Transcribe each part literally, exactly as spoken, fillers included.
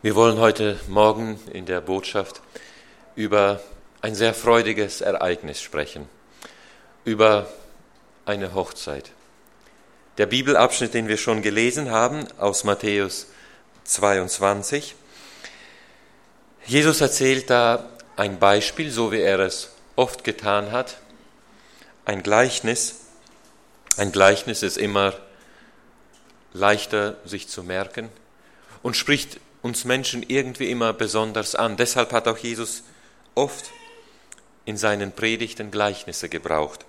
Wir wollen heute Morgen in der Botschaft über ein sehr freudiges Ereignis sprechen, über eine Hochzeit. Der Bibelabschnitt, den wir schon gelesen haben, aus Matthäus zweiundzwanzig. Jesus erzählt da ein Beispiel, so wie er es oft getan hat, ein Gleichnis. Ein Gleichnis ist immer leichter sich zu merken und spricht uns Menschen irgendwie immer besonders an. Deshalb hat auch Jesus oft in seinen Predigten Gleichnisse gebraucht.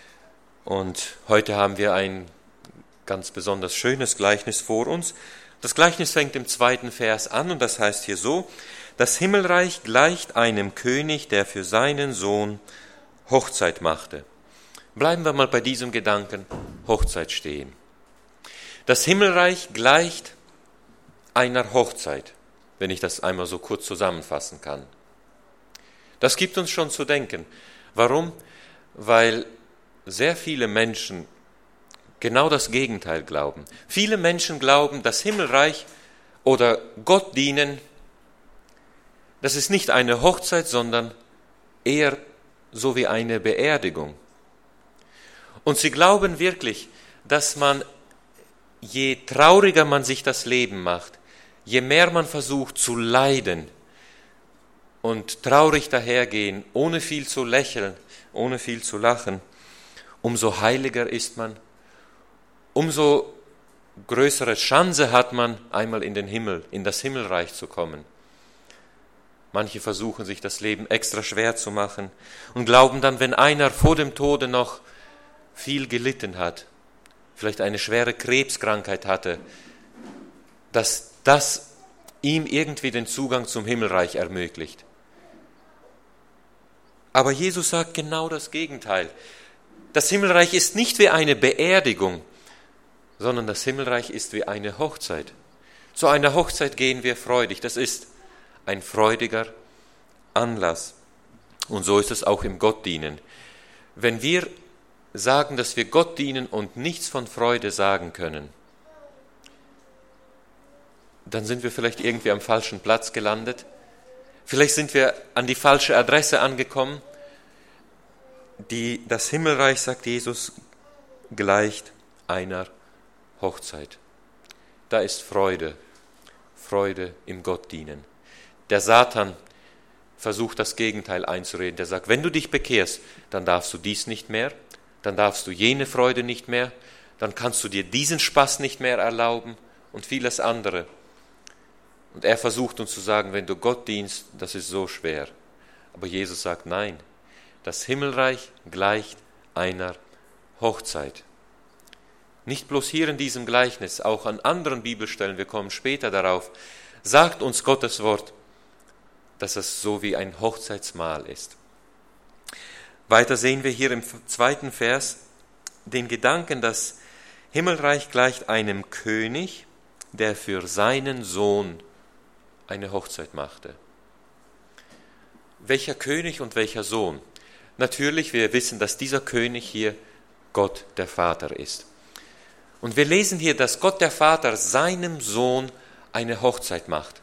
Und heute haben wir ein ganz besonders schönes Gleichnis vor uns. Das Gleichnis fängt im zweiten Vers an und das heißt hier so: Das Himmelreich gleicht einem König, der für seinen Sohn Hochzeit machte. Bleiben wir mal bei diesem Gedanken Hochzeit stehen. Das Himmelreich gleicht einer Hochzeit, wenn ich das einmal so kurz zusammenfassen kann. Das gibt uns schon zu denken. Warum? Weil sehr viele Menschen genau das Gegenteil glauben. Viele Menschen glauben, das Himmelreich oder Gott dienen, das ist nicht eine Hochzeit, sondern eher so wie eine Beerdigung. Und sie glauben wirklich, dass man, je trauriger man sich das Leben macht, je mehr man versucht zu leiden und traurig dahergehen, ohne viel zu lächeln, ohne viel zu lachen, umso heiliger ist man, umso größere Chance hat man, einmal in den Himmel, in das Himmelreich zu kommen. Manche versuchen, sich das Leben extra schwer zu machen und glauben dann, wenn einer vor dem Tode noch viel gelitten hat, vielleicht eine schwere Krebskrankheit hatte, dass das ihm irgendwie den Zugang zum Himmelreich ermöglicht. Aber Jesus sagt genau das Gegenteil. Das Himmelreich ist nicht wie eine Beerdigung, sondern das Himmelreich ist wie eine Hochzeit. Zu einer Hochzeit gehen wir freudig. Das ist ein freudiger Anlass. Und so ist es auch im Gottdienen. Wenn wir sagen, dass wir Gott dienen und nichts von Freude sagen können, dann sind wir vielleicht irgendwie am falschen Platz gelandet. Vielleicht sind wir an die falsche Adresse angekommen. Die, das Himmelreich, sagt Jesus, gleicht einer Hochzeit. Da ist Freude, Freude im Gottdienen. Der Satan versucht das Gegenteil einzureden. Der sagt, wenn du dich bekehrst, dann darfst du dies nicht mehr, dann darfst du jene Freude nicht mehr, dann kannst du dir diesen Spaß nicht mehr erlauben und vieles andere. Und er versucht uns zu sagen, wenn du Gott dienst, das ist so schwer. Aber Jesus sagt, nein, das Himmelreich gleicht einer Hochzeit. Nicht bloß hier in diesem Gleichnis, auch an anderen Bibelstellen, wir kommen später darauf, sagt uns Gottes Wort, dass es so wie ein Hochzeitsmahl ist. Weiter sehen wir hier im zweiten Vers den Gedanken, das Himmelreich gleicht einem König, der für seinen Sohn eine Hochzeit machte. Welcher König und welcher Sohn? Natürlich, wir wissen, dass dieser König hier Gott der Vater ist. Und wir lesen hier, dass Gott der Vater seinem Sohn eine Hochzeit macht.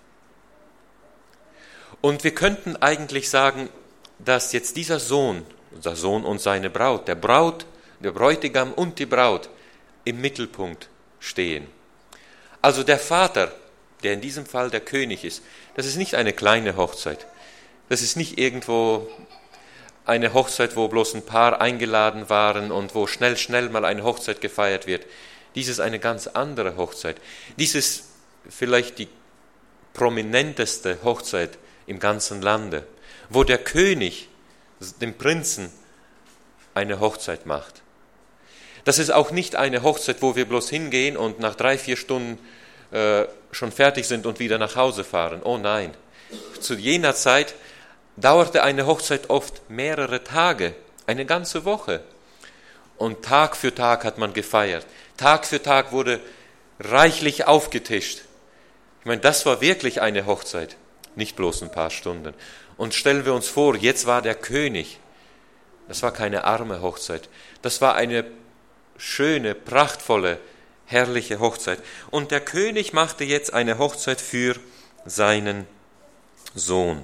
Und wir könnten eigentlich sagen, dass jetzt dieser Sohn, unser Sohn und seine Braut, der Braut, der Bräutigam und die Braut im Mittelpunkt stehen. Also der Vater, der in diesem Fall der König ist, das ist nicht eine kleine Hochzeit. Das ist nicht irgendwo eine Hochzeit, wo bloß ein Paar eingeladen waren und wo schnell, schnell mal eine Hochzeit gefeiert wird. Dies ist eine ganz andere Hochzeit. Dies ist vielleicht die prominenteste Hochzeit im ganzen Lande, wo der König dem Prinzen eine Hochzeit macht. Das ist auch nicht eine Hochzeit, wo wir bloß hingehen und nach drei, vier Stunden äh, schon fertig sind und wieder nach Hause fahren. Oh nein. Zu jener Zeit dauerte eine Hochzeit oft mehrere Tage, eine ganze Woche. Und Tag für Tag hat man gefeiert. Tag für Tag wurde reichlich aufgetischt. Ich meine, das war wirklich eine Hochzeit, nicht bloß ein paar Stunden. Und stellen wir uns vor, jetzt war der König. Das war keine arme Hochzeit. Das war eine schöne, prachtvolle, herrliche Hochzeit. Und der König machte jetzt eine Hochzeit für seinen Sohn.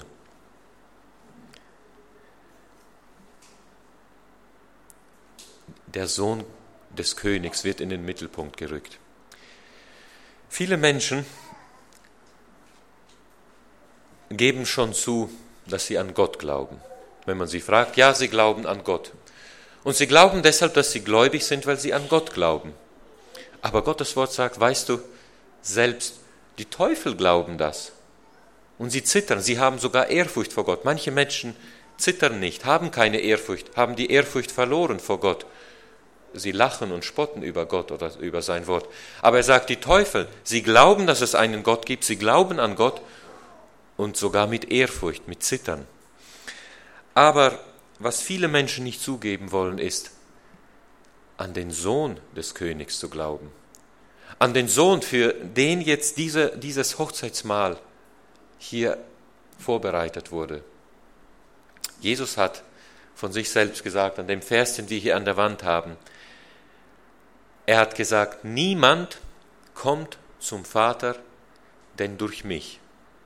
Der Sohn des Königs wird in den Mittelpunkt gerückt. Viele Menschen geben schon zu, dass sie an Gott glauben. Wenn man sie fragt, ja, sie glauben an Gott. Und sie glauben deshalb, dass sie gläubig sind, weil sie an Gott glauben. Aber Gottes Wort sagt, weißt du, selbst die Teufel glauben das. Und sie zittern, sie haben sogar Ehrfurcht vor Gott. Manche Menschen zittern nicht, haben keine Ehrfurcht, haben die Ehrfurcht verloren vor Gott. Sie lachen und spotten über Gott oder über sein Wort. Aber er sagt, die Teufel, sie glauben, dass es einen Gott gibt, sie glauben an Gott und sogar mit Ehrfurcht, mit Zittern. Aber was viele Menschen nicht zugeben wollen, ist, an den Sohn des Königs zu glauben. An den Sohn, für den jetzt diese, dieses Hochzeitsmahl hier vorbereitet wurde. Jesus hat von sich selbst gesagt, an dem Vers, den wir hier an der Wand haben, er hat gesagt, niemand kommt zum Vater, denn durch mich.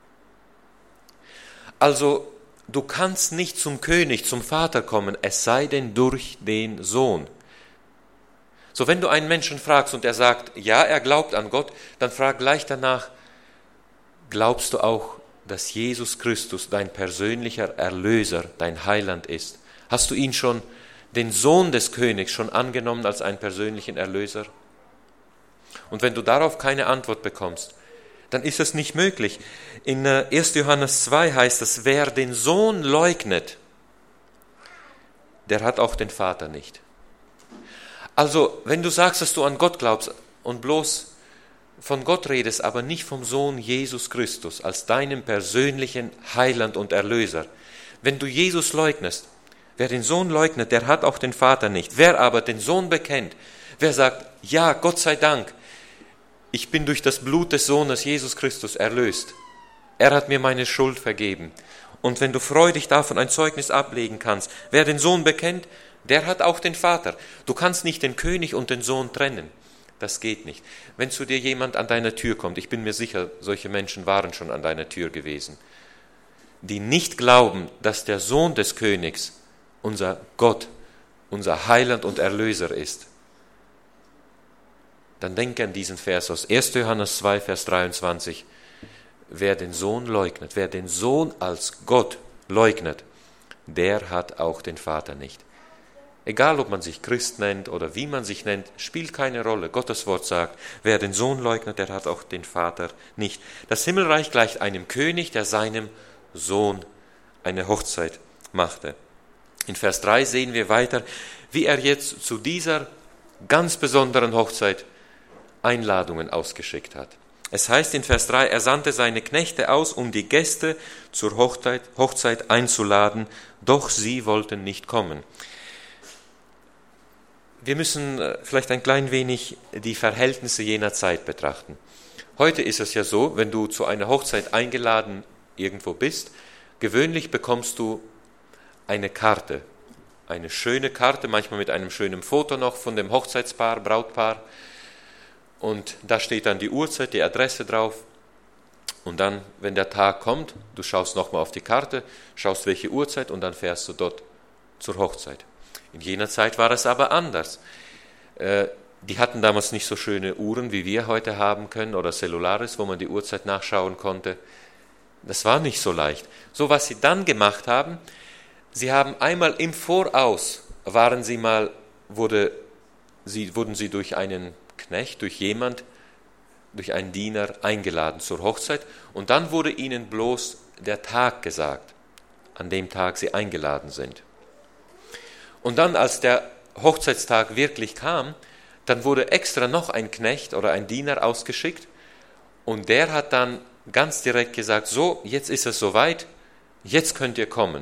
Also, du kannst nicht zum König, zum Vater kommen, es sei denn durch den Sohn. So, wenn du einen Menschen fragst und er sagt, ja, er glaubt an Gott, dann frag gleich danach, glaubst du auch, dass Jesus Christus dein persönlicher Erlöser, dein Heiland ist? Hast du ihn schon, den Sohn des Königs, schon angenommen als einen persönlichen Erlöser? Und wenn du darauf keine Antwort bekommst, dann ist es nicht möglich. In erster Johannes zwei heißt es, wer den Sohn leugnet, der hat auch den Vater nicht. Also, wenn du sagst, dass du an Gott glaubst und bloß von Gott redest, aber nicht vom Sohn Jesus Christus als deinem persönlichen Heiland und Erlöser, wenn du Jesus leugnest, wer den Sohn leugnet, der hat auch den Vater nicht. Wer aber den Sohn bekennt, wer sagt, ja, Gott sei Dank, ich bin durch das Blut des Sohnes Jesus Christus erlöst. Er hat mir meine Schuld vergeben. Und wenn du freudig davon ein Zeugnis ablegen kannst, wer den Sohn bekennt, der hat auch den Vater. Du kannst nicht den König und den Sohn trennen. Das geht nicht. Wenn zu dir jemand an deiner Tür kommt, ich bin mir sicher, solche Menschen waren schon an deiner Tür gewesen, die nicht glauben, dass der Sohn des Königs unser Gott, unser Heiland und Erlöser ist, dann denke an diesen Vers aus erster Johannes zwei, Vers dreiundzwanzig. Wer den Sohn leugnet, wer den Sohn als Gott leugnet, der hat auch den Vater nicht. Egal, ob man sich Christ nennt oder wie man sich nennt, spielt keine Rolle. Gottes Wort sagt, wer den Sohn leugnet, der hat auch den Vater nicht. Das Himmelreich gleicht einem König, der seinem Sohn eine Hochzeit machte. In Vers drei sehen wir weiter, wie er jetzt zu dieser ganz besonderen Hochzeit Einladungen ausgeschickt hat. Es heißt in Vers drei, er sandte seine Knechte aus, um die Gäste zur Hochzeit, Hochzeit einzuladen, doch sie wollten nicht kommen. Wir müssen vielleicht ein klein wenig die Verhältnisse jener Zeit betrachten. Heute ist es ja so, wenn du zu einer Hochzeit eingeladen irgendwo bist, gewöhnlich bekommst du eine Karte, eine schöne Karte, manchmal mit einem schönen Foto noch von dem Hochzeitspaar, Brautpaar. Und da steht dann die Uhrzeit, die Adresse drauf. Und dann, wenn der Tag kommt, du schaust nochmal auf die Karte, schaust welche Uhrzeit und dann fährst du dort zur Hochzeit. In jener Zeit war es aber anders. Äh, die hatten damals nicht so schöne Uhren, wie wir heute haben können, oder Cellularis, wo man die Uhrzeit nachschauen konnte. Das war nicht so leicht. So, was sie dann gemacht haben, sie haben einmal im Voraus, waren sie mal, wurde, sie, wurden sie durch einen Knecht, durch jemand, durch einen Diener eingeladen zur Hochzeit und dann wurde ihnen bloß der Tag gesagt, an dem Tag sie eingeladen sind. Und dann, als der Hochzeitstag wirklich kam, dann wurde extra noch ein Knecht oder ein Diener ausgeschickt und der hat dann ganz direkt gesagt, so, jetzt ist es soweit, jetzt könnt ihr kommen.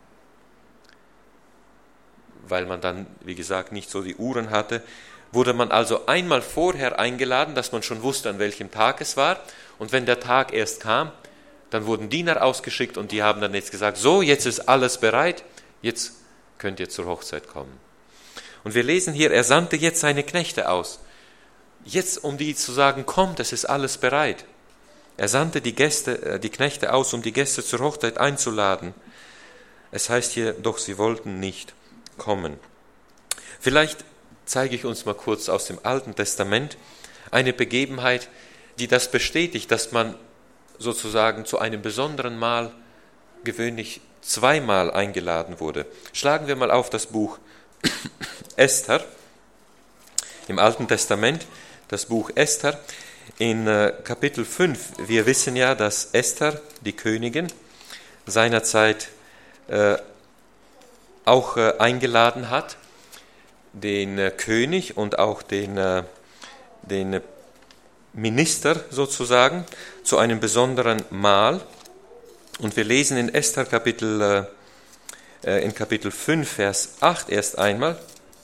Weil man dann, wie gesagt, nicht so die Uhren hatte, wurde man also einmal vorher eingeladen, dass man schon wusste, an welchem Tag es war. Und wenn der Tag erst kam, dann wurden Diener ausgeschickt und die haben dann jetzt gesagt, so, jetzt ist alles bereit, jetzt könnt ihr zur Hochzeit kommen. Und wir lesen hier, er sandte jetzt seine Knechte aus. Jetzt, um die zu sagen, kommt, es ist alles bereit. Er sandte die Gäste, die Knechte aus, um die Gäste zur Hochzeit einzuladen. Es heißt hier, doch sie wollten nicht kommen. Vielleicht zeige ich uns mal kurz aus dem Alten Testament eine Begebenheit, die das bestätigt, dass man sozusagen zu einem besonderen Mahl gewöhnlich zweimal eingeladen wurde. Schlagen wir mal auf das Buch Esther im Alten Testament, das Buch Esther in äh, Kapitel fünf. Wir wissen ja, dass Esther, die Königin, seinerzeit äh, auch äh, eingeladen hat, den äh, König und auch den, äh, den Minister sozusagen zu einem besonderen Mahl. Und wir lesen in Esther Kapitel, äh, in Kapitel fünf, Vers acht erst einmal.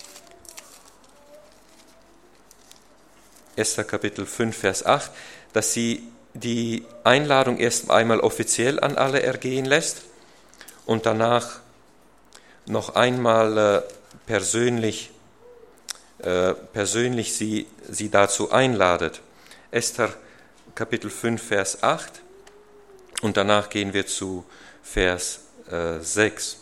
Esther Kapitel fünf, Vers acht, dass sie die Einladung erst einmal offiziell an alle ergehen lässt und danach noch einmal äh, persönlich, äh, persönlich sie, sie dazu einladet. Esther Kapitel fünf, Vers acht und danach gehen wir zu Vers äh, sechs.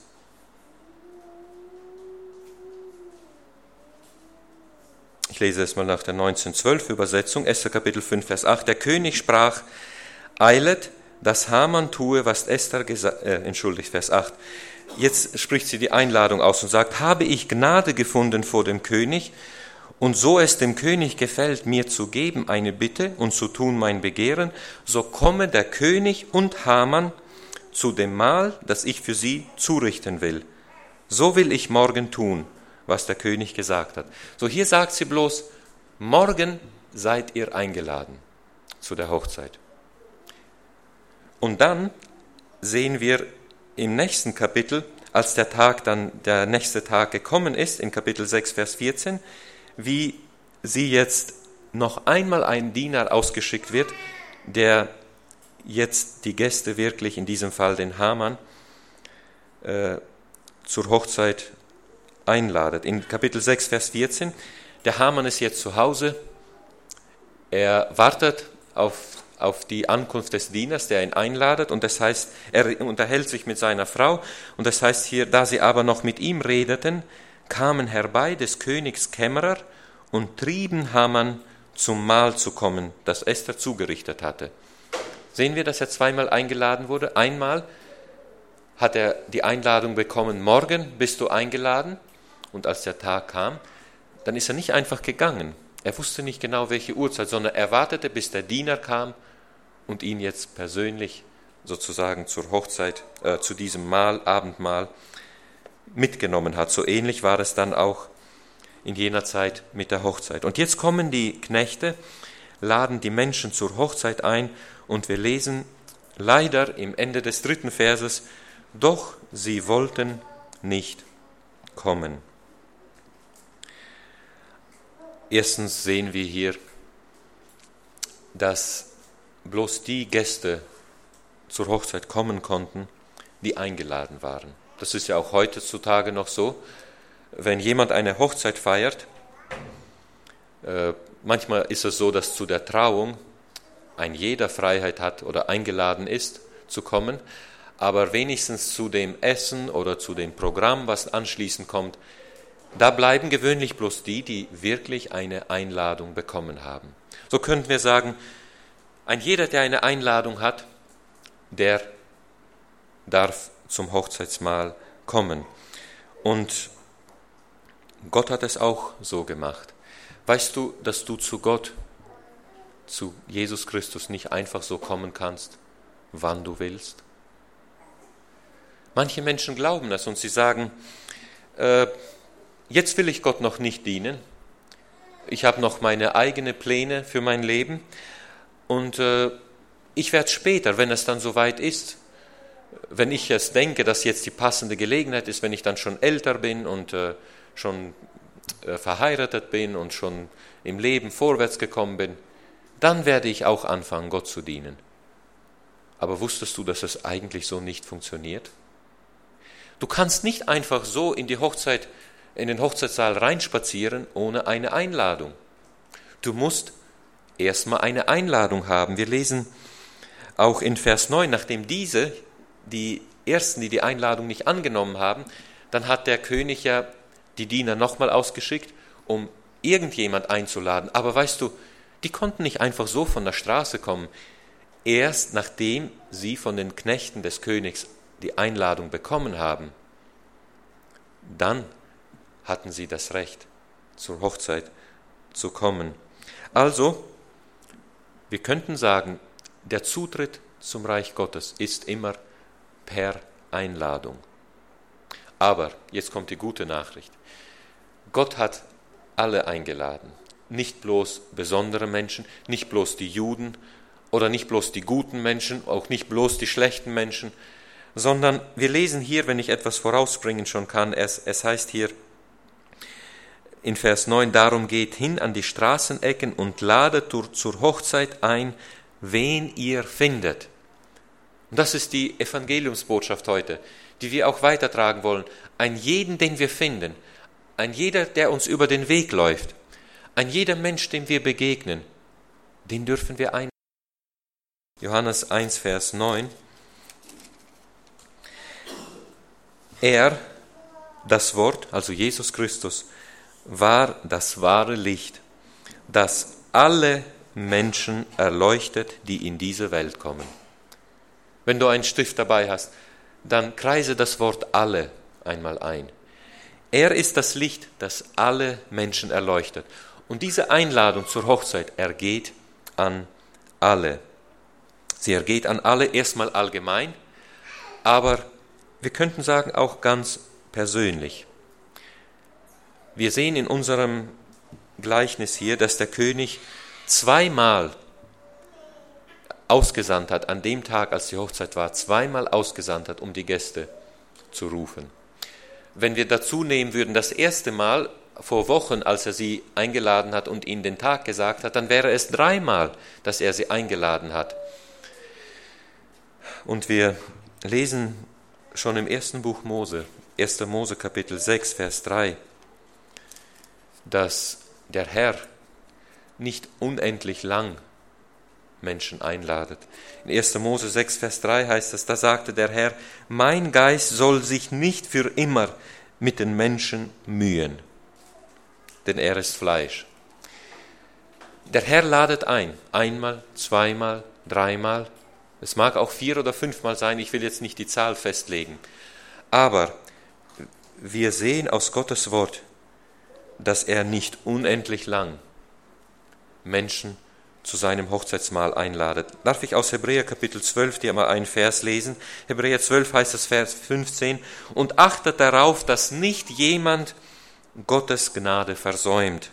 Ich lese es mal nach der neunzehnhundertzwölf Übersetzung, Esther Kapitel fünf, Vers acht. Der König sprach, eilet, dass Haman tue, was Esther gesagt, äh, entschuldigt, Vers acht. Jetzt spricht sie die Einladung aus und sagt, habe ich Gnade gefunden vor dem König, und so es dem König gefällt, mir zu geben eine Bitte und zu tun mein Begehren, so komme der König und Haman zu dem Mahl, das ich für sie zurichten will. So will ich morgen tun, was der König gesagt hat. So, hier sagt sie bloß, morgen seid ihr eingeladen zu der Hochzeit. Und dann sehen wir im nächsten Kapitel, als der Tag dann, der nächste Tag gekommen ist, in Kapitel sechs, Vers vierzehn, wie sie jetzt noch einmal ein Diener ausgeschickt wird, der jetzt die Gäste wirklich, in diesem Fall den Haman, äh, zur Hochzeit einladet. In Kapitel sechs, Vers vierzehn, der Haman ist jetzt zu Hause, er wartet auf, auf die Ankunft des Dieners, der ihn einladet, und das heißt, er unterhält sich mit seiner Frau, und das heißt hier, da sie aber noch mit ihm redeten, kamen herbei des Königs Kämmerer und trieben Haman zum Mahl zu kommen, das Esther zugerichtet hatte. Sehen wir, dass er zweimal eingeladen wurde. Einmal hat er die Einladung bekommen, morgen bist du eingeladen. Und als der Tag kam, dann ist er nicht einfach gegangen. Er wusste nicht genau, welche Uhrzeit, sondern er wartete, bis der Diener kam und ihn jetzt persönlich sozusagen zur Hochzeit, äh, zu diesem Mahl, Abendmahl, mitgenommen hat. So ähnlich war es dann auch in jener Zeit mit der Hochzeit. Und jetzt kommen die Knechte, laden die Menschen zur Hochzeit ein, und wir lesen leider im Ende des dritten Verses, doch sie wollten nicht kommen. Erstens sehen wir hier, dass bloß die Gäste zur Hochzeit kommen konnten, die eingeladen waren. Das ist ja auch heutzutage noch so. Wenn jemand eine Hochzeit feiert, äh, manchmal ist es so, dass zu der Trauung ein jeder Freiheit hat oder eingeladen ist zu kommen, aber wenigstens zu dem Essen oder zu dem Programm, was anschließend kommt, da bleiben gewöhnlich bloß die, die wirklich eine Einladung bekommen haben. So könnten wir sagen, ein jeder, der eine Einladung hat, der darf zum Hochzeitsmahl kommen. Und Gott hat es auch so gemacht. Weißt du, dass du zu Gott, zu Jesus Christus nicht einfach so kommen kannst, wann du willst? Manche Menschen glauben das und sie sagen, äh, jetzt will ich Gott noch nicht dienen. Ich habe noch meine eigenen Pläne für mein Leben und äh, ich werde später, wenn es dann soweit ist, wenn ich es denke, dass jetzt die passende Gelegenheit ist, wenn ich dann schon älter bin und äh, schon äh, verheiratet bin und schon im Leben vorwärts gekommen bin, dann werde ich auch anfangen, Gott zu dienen. Aber wusstest du, dass es eigentlich so nicht funktioniert? Du kannst nicht einfach so in die Hochzeit, in den Hochzeitssaal reinspazieren ohne eine Einladung. Du musst erstmal eine Einladung haben. Wir lesen Auch in Vers neun, nachdem diese, die Ersten, die die Einladung nicht angenommen haben, dann hat der König ja die Diener nochmal ausgeschickt, um irgendjemand einzuladen. Aber weißt du, die konnten nicht einfach so von der Straße kommen. Erst nachdem sie von den Knechten des Königs die Einladung bekommen haben, dann hatten sie das Recht, zur Hochzeit zu kommen. Also, wir könnten sagen, der Zutritt zum Reich Gottes ist immer per Einladung. Aber, jetzt kommt die gute Nachricht. Gott hat alle eingeladen. Nicht bloß besondere Menschen, nicht bloß die Juden oder nicht bloß die guten Menschen, auch nicht bloß die schlechten Menschen, sondern wir lesen hier, wenn ich etwas vorausbringen schon kann, es, es heißt hier in Vers neun, darum geht hin an die Straßenecken und ladet zur Hochzeit ein, wen ihr findet. Und das ist die Evangeliumsbotschaft heute, die wir auch weitertragen wollen. Ein jeden, den wir finden, ein jeder, der uns über den Weg läuft, ein jeder Mensch, dem wir begegnen, den dürfen wir einladen. Johannes eins, Vers neun. Er, das Wort, also Jesus Christus, war das wahre Licht, das alle Menschen erleuchtet, die in diese Welt kommen. Wenn du einen Stift dabei hast, dann kreise das Wort alle einmal ein. Er ist das Licht, das alle Menschen erleuchtet. Und diese Einladung zur Hochzeit ergeht an alle. Sie ergeht an alle erstmal allgemein, aber wir könnten sagen auch ganz persönlich. Wir sehen in unserem Gleichnis hier, dass der König zweimal ausgesandt hat, an dem Tag, als die Hochzeit war, zweimal ausgesandt hat, um die Gäste zu rufen. Wenn wir dazu nehmen würden, das erste Mal vor Wochen, als er sie eingeladen hat und ihnen den Tag gesagt hat, dann wäre es dreimal, dass er sie eingeladen hat. Und wir lesen schon im ersten Buch Mose, erster Mose Kapitel sechs, Vers drei, dass der Herr nicht unendlich lang Menschen einladet. In erster Mose sechs, Vers drei heißt es, da sagte der Herr, mein Geist soll sich nicht für immer mit den Menschen mühen, denn er ist Fleisch. Der Herr ladet ein, einmal, zweimal, dreimal, es mag auch vier oder fünfmal sein, ich will jetzt nicht die Zahl festlegen, aber wir sehen aus Gottes Wort, dass er nicht unendlich lang Menschen zu seinem Hochzeitsmahl einladet. Darf ich aus Hebräer Kapitel zwölf dir mal einen Vers lesen? Hebräer zwölf heißt es Vers fünfzehn, und achtet darauf, dass nicht jemand Gottes Gnade versäumt.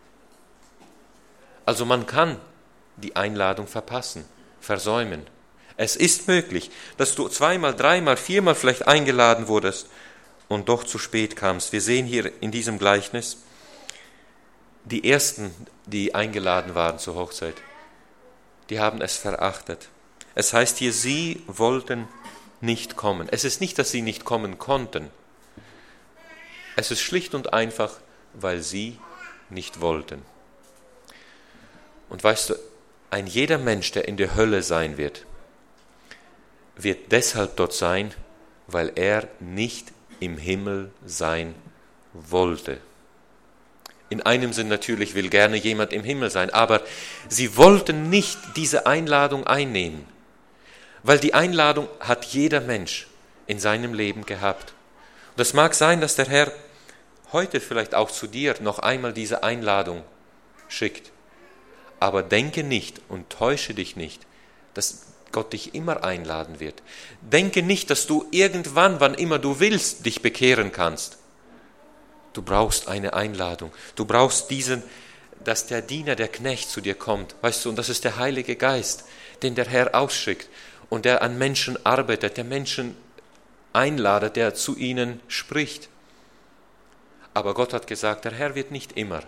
Also man kann die Einladung verpassen, versäumen. Es ist möglich, dass du zweimal, dreimal, viermal vielleicht eingeladen wurdest und doch zu spät kamst. Wir sehen hier in diesem Gleichnis, die Ersten, die eingeladen waren zur Hochzeit, die haben es verachtet. Es heißt hier, sie wollten nicht kommen. Es ist nicht, dass sie nicht kommen konnten. Es ist schlicht und einfach, weil sie nicht wollten. Und weißt du, ein jeder Mensch, der in der Hölle sein wird, wird deshalb dort sein, weil er nicht im Himmel sein wollte. In einem Sinn natürlich will gerne jemand im Himmel sein, aber sie wollten nicht diese Einladung einnehmen, weil die Einladung hat jeder Mensch in seinem Leben gehabt. Und es mag sein, dass der Herr heute vielleicht auch zu dir noch einmal diese Einladung schickt, aber denke nicht und täusche dich nicht, dass Gott dich immer einladen wird. Denke nicht, dass du irgendwann, wann immer du willst, dich bekehren kannst. Du brauchst eine Einladung. Du brauchst diesen, dass der Diener, der Knecht zu dir kommt. Weißt du, und das ist der Heilige Geist, den der Herr ausschickt und der an Menschen arbeitet, der Menschen einladet, der zu ihnen spricht. Aber Gott hat gesagt, der Herr wird nicht immer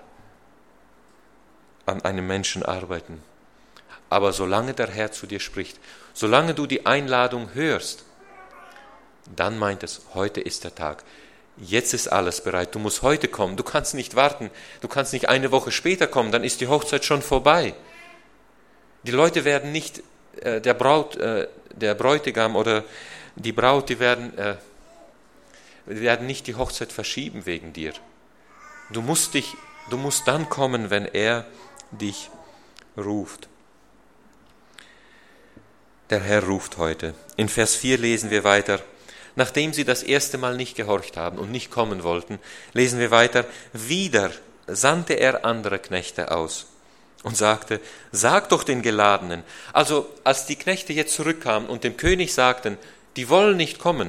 an einem Menschen arbeiten. Aber solange der Herr zu dir spricht, solange du die Einladung hörst, dann meint es, heute ist der Tag. Jetzt ist alles bereit, du musst heute kommen, du kannst nicht warten, du kannst nicht eine Woche später kommen, dann ist die Hochzeit schon vorbei. Die Leute werden nicht äh, der Braut, äh, der Bräutigam oder die Braut, die werden, äh, werden nicht die Hochzeit verschieben wegen dir. Du musst dich, du musst dann kommen, wenn er dich ruft. Der Herr ruft heute. In Vers vier lesen wir weiter. Nachdem sie das erste Mal nicht gehorcht haben und nicht kommen wollten, lesen wir weiter. Wieder sandte er andere Knechte aus und sagte, sag doch den Geladenen. Also als die Knechte jetzt zurückkamen und dem König sagten, die wollen nicht kommen,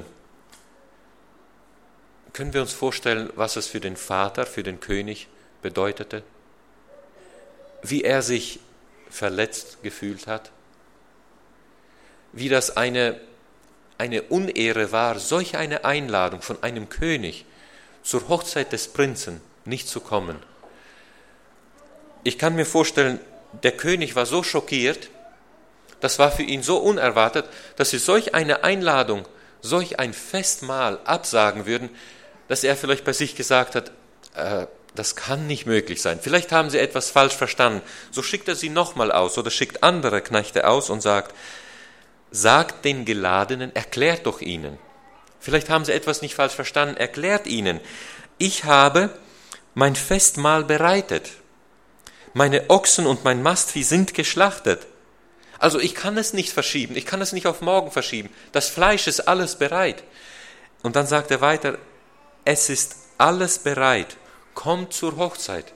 können wir uns vorstellen, was es für den Vater, für den König bedeutete? Wie er sich verletzt gefühlt hat? Wie das eine, eine Unehre war, solch eine Einladung von einem König zur Hochzeit des Prinzen nicht zu kommen. Ich kann mir vorstellen, der König war so schockiert, das war für ihn so unerwartet, dass sie solch eine Einladung, solch ein Festmahl absagen würden, dass er vielleicht bei sich gesagt hat, äh, das kann nicht möglich sein. Vielleicht haben sie etwas falsch verstanden. So schickt er sie nochmal aus oder schickt andere Knechte aus und sagt, sagt den Geladenen, erklärt doch ihnen. Vielleicht haben sie etwas nicht falsch verstanden, erklärt ihnen. Ich habe mein Festmahl bereitet. Meine Ochsen und mein Mastvieh sind geschlachtet. Also ich kann es nicht verschieben, ich kann es nicht auf morgen verschieben. Das Fleisch ist alles bereit. Und dann sagt er weiter, es ist alles bereit. Kommt zur Hochzeit.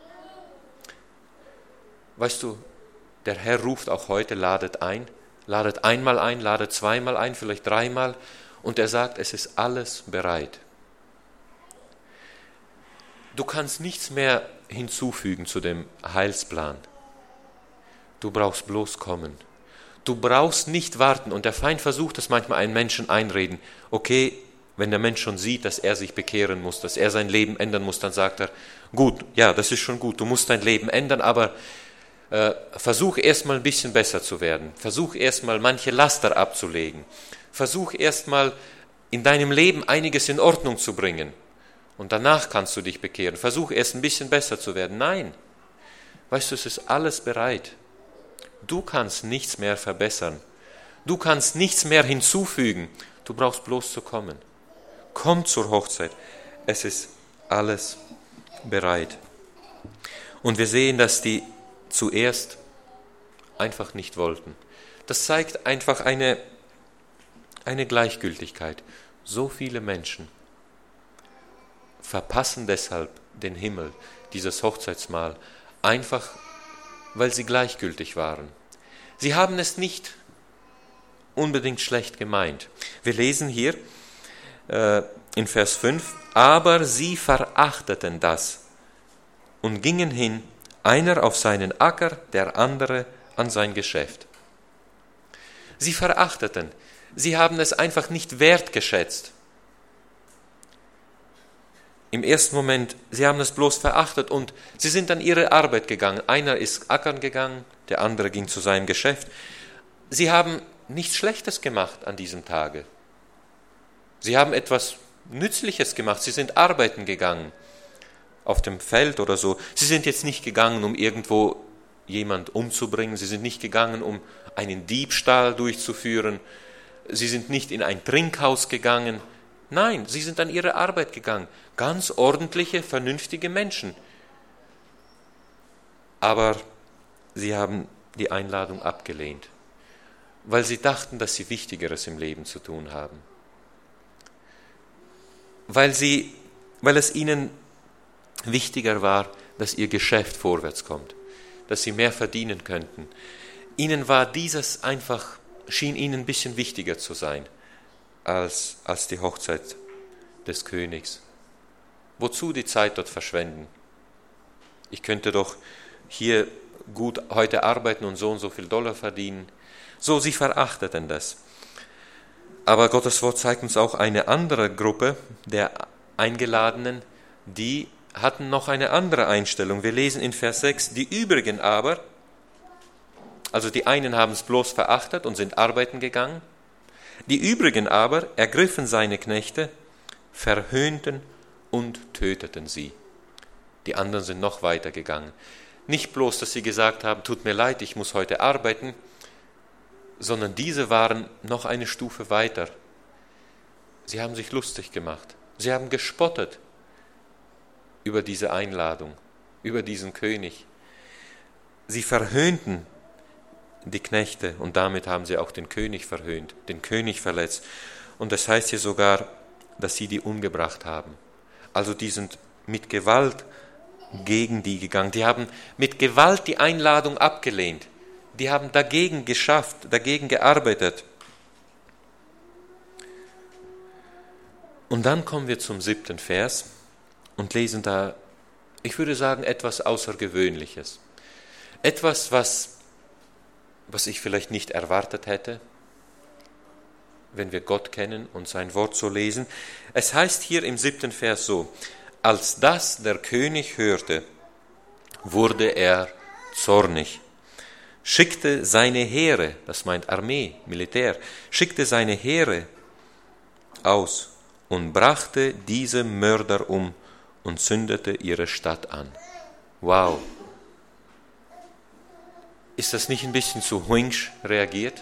Weißt du, der Herr ruft auch heute, ladet ein. Ladet einmal ein, ladet zweimal ein, vielleicht dreimal. Und er sagt, es ist alles bereit. Du kannst nichts mehr hinzufügen zu dem Heilsplan. Du brauchst bloß kommen. Du brauchst nicht warten. Und der Feind versucht es manchmal einen Menschen einreden. Okay, wenn der Mensch schon sieht, dass er sich bekehren muss, dass er sein Leben ändern muss, dann sagt er, gut, ja, das ist schon gut, du musst dein Leben ändern, aber äh, versuch erstmal ein bisschen besser zu werden. Versuch erstmal manche Laster abzulegen. Versuch erstmal in deinem Leben einiges in Ordnung zu bringen. Und danach kannst du dich bekehren. Versuch erst ein bisschen besser zu werden. Nein, weißt du, es ist alles bereit. Du kannst nichts mehr verbessern. Du kannst nichts mehr hinzufügen. Du brauchst bloß zu kommen. Komm zur Hochzeit. Es ist alles bereit. Und wir sehen, dass die zuerst einfach nicht wollten. Das zeigt einfach eine, eine Gleichgültigkeit. So viele Menschen verpassen deshalb den Himmel, dieses Hochzeitsmahl, einfach weil sie gleichgültig waren. Sie haben es nicht unbedingt schlecht gemeint. Wir lesen hier äh, in Vers fünf, aber sie verachteten das und gingen hin, einer auf seinen Acker, der andere an sein Geschäft. Sie verachteten, sie haben es einfach nicht wertgeschätzt. Im ersten Moment, sie haben es bloß verachtet und sie sind an ihre Arbeit gegangen. Einer ist ackern gegangen, der andere ging zu seinem Geschäft. Sie haben nichts Schlechtes gemacht an diesem Tage. Sie haben etwas Nützliches gemacht. Sie sind arbeiten gegangen auf dem Feld oder so. Sie sind jetzt nicht gegangen, um irgendwo jemand umzubringen. Sie sind nicht gegangen, um einen Diebstahl durchzuführen. Sie sind nicht in ein Trinkhaus gegangen. Nein, sie sind an ihre Arbeit gegangen. Ganz ordentliche, vernünftige Menschen. Aber sie haben die Einladung abgelehnt, weil sie dachten, dass sie Wichtigeres im Leben zu tun haben. Weil, sie, weil es ihnen wichtiger war, dass ihr Geschäft vorwärts kommt, dass sie mehr verdienen könnten. Ihnen war dieses einfach, schien ihnen ein bisschen wichtiger zu sein als, als die Hochzeit des Königs. Wozu die Zeit dort verschwenden? Ich könnte doch hier gut heute arbeiten und so und so viel Dollar verdienen. So, sie verachteten das. Aber Gottes Wort zeigt uns auch eine andere Gruppe der Eingeladenen, die hatten noch eine andere Einstellung. Wir lesen in Vers sechs, die übrigen aber, also die einen haben es bloß verachtet und sind arbeiten gegangen, die übrigen aber ergriffen seine Knechte, verhöhnten und töteten sie. Die anderen sind noch weiter gegangen. Nicht bloß, dass sie gesagt haben, tut mir leid, ich muss heute arbeiten. sondern diese waren noch eine Stufe weiter. Sie haben sich lustig gemacht. Sie haben gespottet über diese Einladung, über diesen König. Sie verhöhnten die Knechte und damit haben sie auch den König verhöhnt, den König verletzt. Und das heißt hier sogar, dass sie die umgebracht haben. Also die sind mit Gewalt gegen die gegangen. Die haben mit Gewalt die Einladung abgelehnt. Die haben dagegen geschafft, dagegen gearbeitet. Und dann kommen wir zum siebten Vers und lesen da, ich würde sagen, etwas Außergewöhnliches. Etwas, was, was ich vielleicht nicht erwartet hätte, wenn wir Gott kennen und sein Wort so lesen. Es heißt hier im siebten Vers so, als das der König hörte, wurde er zornig, schickte seine Heere, das meint Armee, Militär, schickte seine Heere aus und brachte diese Mörder um und zündete ihre Stadt an. Wow! Ist das nicht ein bisschen zu huingsch reagiert?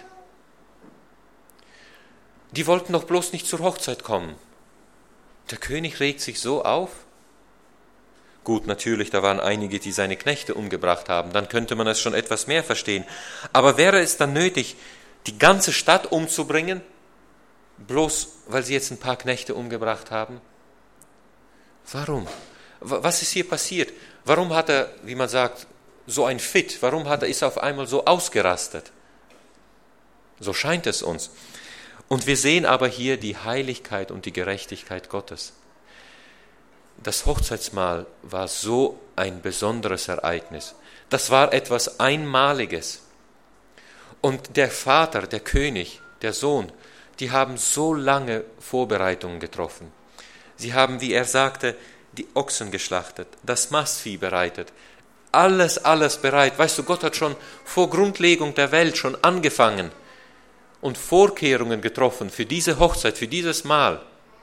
Die wollten doch bloß nicht zur Hochzeit kommen. Der König regt sich so auf. Gut, natürlich, da waren einige, die seine Knechte umgebracht haben, dann könnte man es schon etwas mehr verstehen. Aber wäre es dann nötig, die ganze Stadt umzubringen, bloß weil sie jetzt ein paar Knechte umgebracht haben? Warum? Was ist hier passiert? Warum hat er, wie man sagt, so ein Fit? Warum hat er, ist er auf einmal so ausgerastet? So scheint es uns. Und wir sehen aber hier die Heiligkeit und die Gerechtigkeit Gottes. Das Hochzeitsmahl war so ein besonderes Ereignis. Das war etwas Einmaliges. Und der Vater, der König, der Sohn, die haben so lange Vorbereitungen getroffen. Sie haben, wie er sagte, die Ochsen geschlachtet, das Mastvieh bereitet, alles, alles bereit. Weißt du, Gott hat schon vor Grundlegung der Welt schon angefangen und Vorkehrungen getroffen für diese Hochzeit, für dieses Mahl.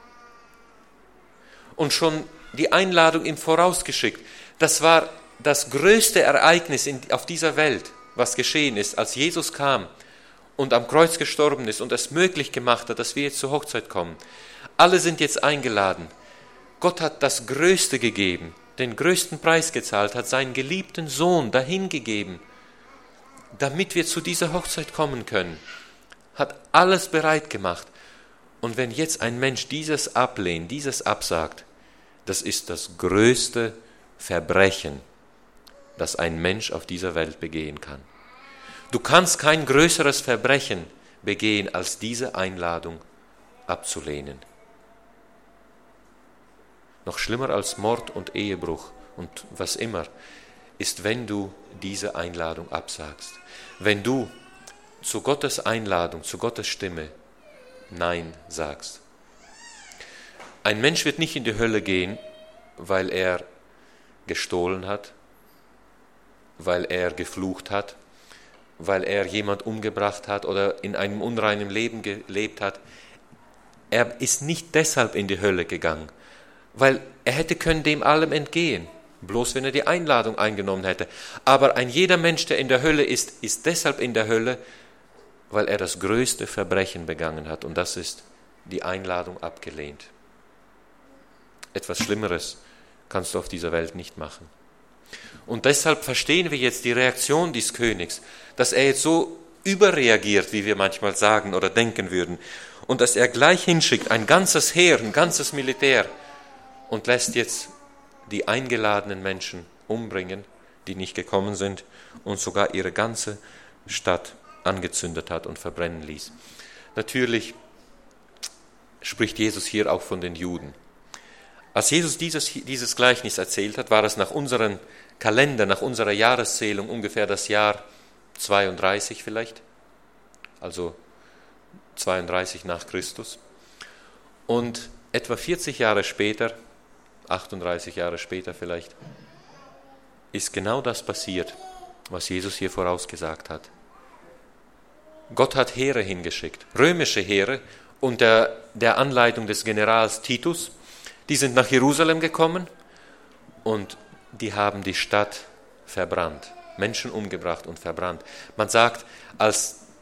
Und schon die Einladung ihm vorausgeschickt. Das war das größte Ereignis in, auf dieser Welt, was geschehen ist, als Jesus kam und am Kreuz gestorben ist und es möglich gemacht hat, dass wir jetzt zur Hochzeit kommen. Alle sind jetzt eingeladen. Gott hat das Größte gegeben, den größten Preis gezahlt, hat seinen geliebten Sohn dahingegeben, damit wir zu dieser Hochzeit kommen können. Hat alles bereit gemacht. Und wenn jetzt ein Mensch dieses ablehnt, dieses absagt, das ist das größte Verbrechen, das ein Mensch auf dieser Welt begehen kann. Du kannst kein größeres Verbrechen begehen, als diese Einladung abzulehnen. Noch schlimmer als Mord und Ehebruch und was immer, ist, wenn du diese Einladung absagst. Wenn du zu Gottes Einladung, zu Gottes Stimme Nein sagst. Ein Mensch wird nicht in die Hölle gehen, weil er gestohlen hat, weil er geflucht hat, weil er jemand umgebracht hat oder in einem unreinen Leben gelebt hat. Er ist nicht deshalb in die Hölle gegangen, weil er hätte können dem allem entgehen, bloß wenn er die Einladung eingenommen hätte. Aber ein jeder Mensch, der in der Hölle ist, ist deshalb in der Hölle, weil er das größte Verbrechen begangen hat, und das ist die Einladung abgelehnt. Etwas Schlimmeres kannst du auf dieser Welt nicht machen. Und deshalb verstehen wir jetzt die Reaktion des Königs, dass er jetzt so überreagiert, wie wir manchmal sagen oder denken würden, und dass er gleich hinschickt, ein ganzes Heer, ein ganzes Militär, und lässt jetzt die eingeladenen Menschen umbringen, die nicht gekommen sind, und sogar ihre ganze Stadt angezündet hat und verbrennen ließ. Natürlich spricht Jesus hier auch von den Juden. Als Jesus dieses, dieses Gleichnis erzählt hat, war es nach unserem Kalender, nach unserer Jahreszählung ungefähr das Jahr zweiunddreißig vielleicht, also zweiunddreißig nach Christus. Und etwa vierzig Jahre später, achtunddreißig Jahre später vielleicht, ist genau das passiert, was Jesus hier vorausgesagt hat. Gott hat Heere hingeschickt, römische Heere unter der Anleitung des Generals Titus. Die sind nach Jerusalem gekommen und die haben die Stadt verbrannt, Menschen umgebracht und verbrannt. Man sagt, als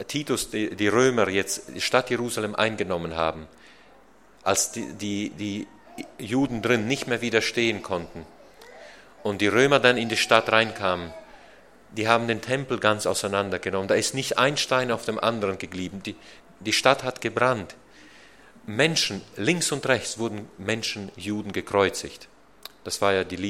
Titus, die, die Römer jetzt die Stadt Jerusalem eingenommen haben, als die, die, die Juden drin nicht mehr widerstehen konnten und die Römer dann in die Stadt reinkamen, die haben den Tempel ganz auseinandergenommen. Da ist nicht ein Stein auf dem anderen geblieben. Die, die Stadt hat gebrannt. Menschen, links und rechts wurden Menschen, Juden gekreuzigt. Das war ja die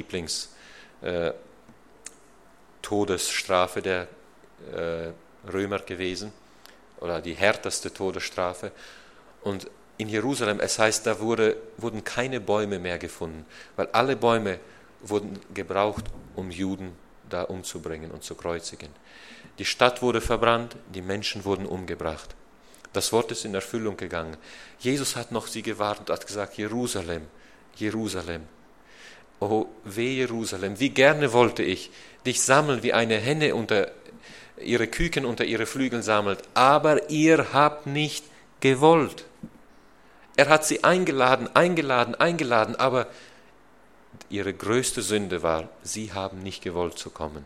Lieblings-Todesstrafe äh, der äh, Römer gewesen oder die härteste Todesstrafe. Und in Jerusalem, es heißt, da wurde, wurden keine Bäume mehr gefunden, weil alle Bäume wurden gebraucht, um Juden da umzubringen und zu kreuzigen. Die Stadt wurde verbrannt, die Menschen wurden umgebracht. Das Wort ist in Erfüllung gegangen. Jesus hat noch sie gewarnt und hat gesagt, Jerusalem, Jerusalem, oh weh Jerusalem, wie gerne wollte ich dich sammeln, wie eine Henne unter ihre Küken unter ihre Flügel sammelt, aber ihr habt nicht gewollt. Er hat sie eingeladen, eingeladen, eingeladen, aber ihre größte Sünde war, sie haben nicht gewollt zu kommen.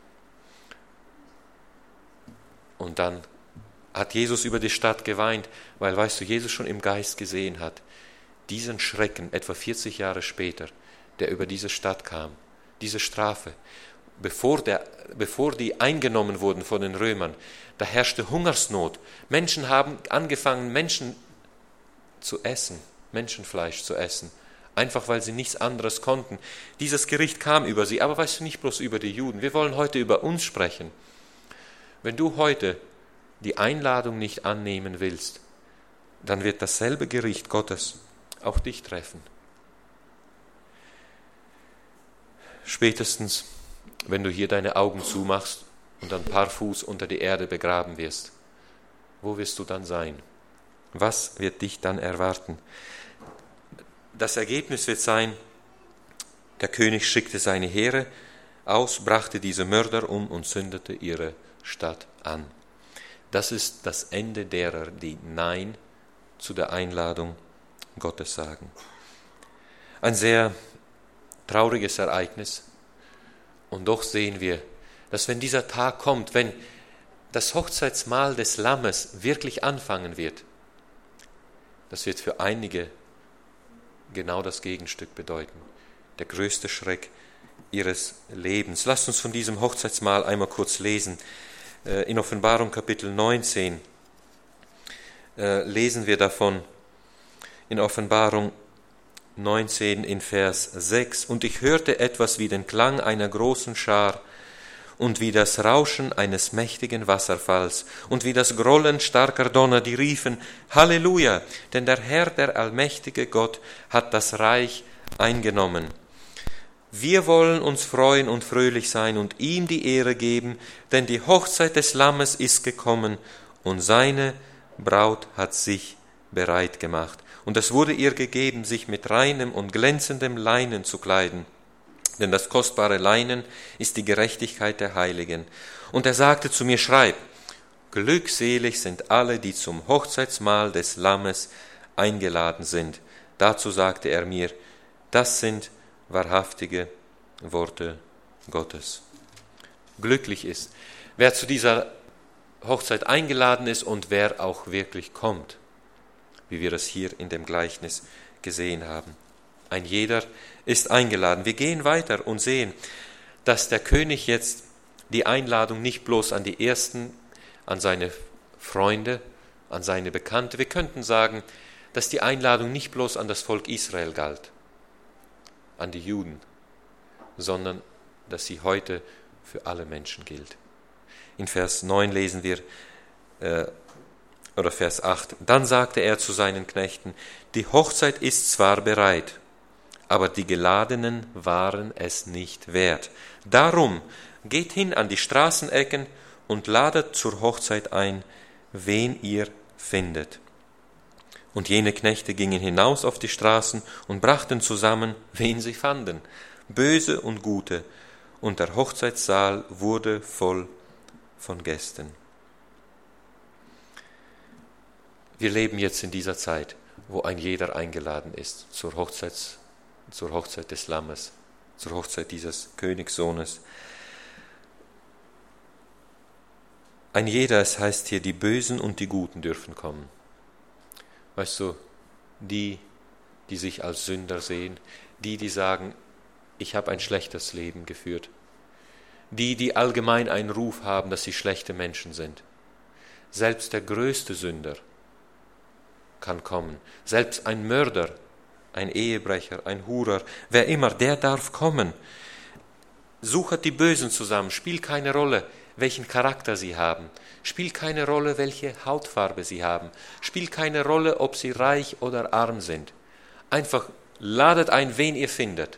Und dann hat Jesus über die Stadt geweint, weil, weißt du, Jesus schon im Geist gesehen hat, diesen Schrecken, etwa vierzig Jahre später, der über diese Stadt kam, diese Strafe, bevor, der, bevor die eingenommen wurden von den Römern, da herrschte Hungersnot. Menschen haben angefangen, Menschen zu essen, Menschenfleisch zu essen, einfach weil sie nichts anderes konnten. Dieses Gericht kam über sie, aber weißt du, nicht bloß über die Juden. Wir wollen heute über uns sprechen. Wenn du heute die Einladung nicht annehmen willst, dann wird dasselbe Gericht Gottes auch dich treffen. Spätestens, wenn du hier deine Augen zumachst und ein paar Fuß unter die Erde begraben wirst, wo wirst du dann sein? Was wird dich dann erwarten? Das Ergebnis wird sein, der König schickte seine Heere aus, brachte diese Mörder um und zündete ihre Stadt an. Das ist das Ende derer, die Nein zu der Einladung Gottes sagen. Ein sehr trauriges Ereignis. Und doch sehen wir, dass wenn dieser Tag kommt, wenn das Hochzeitsmahl des Lammes wirklich anfangen wird, das wird für einige genau das Gegenstück bedeuten. Der größte Schreck ihres Lebens. Lasst uns von diesem Hochzeitsmahl einmal kurz lesen. In Offenbarung Kapitel neunzehn lesen wir davon. In Offenbarung neunzehn in Vers sechs. Und ich hörte etwas wie den Klang einer großen Schar und wie das Rauschen eines mächtigen Wasserfalls und wie das Grollen starker Donner, die riefen, Halleluja, denn der Herr, der allmächtige Gott, hat das Reich eingenommen. Wir wollen uns freuen und fröhlich sein und ihm die Ehre geben, denn die Hochzeit des Lammes ist gekommen und seine Braut hat sich bereit gemacht. Und es wurde ihr gegeben, sich mit reinem und glänzendem Leinen zu kleiden. Denn das kostbare Leinen ist die Gerechtigkeit der Heiligen. Und er sagte zu mir, schreib, glückselig sind alle, die zum Hochzeitsmahl des Lammes eingeladen sind. Dazu sagte er mir, das sind wahrhaftige Worte Gottes. Glücklich ist, wer zu dieser Hochzeit eingeladen ist und wer auch wirklich kommt, wie wir es hier in dem Gleichnis gesehen haben. Ein jeder ist eingeladen. Wir gehen weiter und sehen, dass der König jetzt die Einladung nicht bloß an die Ersten, an seine Freunde, an seine Bekannte, wir könnten sagen, dass die Einladung nicht bloß an das Volk Israel galt, an die Juden, sondern dass sie heute für alle Menschen gilt. In Vers neun lesen wir, äh, oder Vers acht, dann sagte er zu seinen Knechten, die Hochzeit ist zwar bereit, aber die Geladenen waren es nicht wert. Darum geht hin an die Straßenecken und ladet zur Hochzeit ein, wen ihr findet. Und jene Knechte gingen hinaus auf die Straßen und brachten zusammen, wen sie fanden, Böse und Gute, und der Hochzeitssaal wurde voll von Gästen. Wir leben jetzt in dieser Zeit, wo ein jeder eingeladen ist zur Hochzeits, zur Hochzeit des Lammes, zur Hochzeit dieses Königssohnes. Ein jeder, es heißt hier, die Bösen und die Guten dürfen kommen. Weißt du, die, die sich als Sünder sehen, die, die sagen, ich habe ein schlechtes Leben geführt, die, die allgemein einen Ruf haben, dass sie schlechte Menschen sind. Selbst der größte Sünder kann kommen, selbst ein Mörder, ein Ehebrecher, ein Hurer, wer immer, der darf kommen. Suchet die Bösen zusammen, spielt keine Rolle, welchen Charakter sie haben, spielt keine Rolle, welche Hautfarbe sie haben, spielt keine Rolle, ob sie reich oder arm sind. Einfach ladet ein, wen ihr findet.